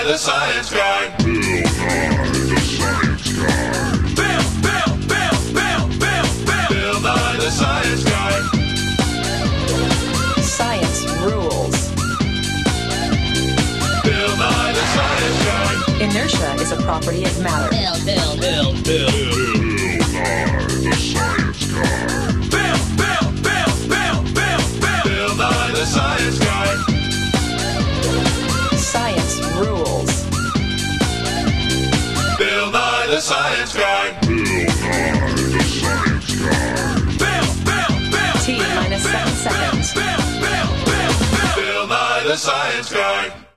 Nye the Science Guy. Bill Nye the Science Guy. Bill Nye the Science Guy. Science rules. Bill Nye the Science Guy. Inertia is a property of matter. Bill Nye the Science Guy. Bill Nye the Science Guy. Science rules. Bill Nye the Science Guy. Bill Nye the Science Guy. T minus 7 seconds. Bill Nye the Science Guy.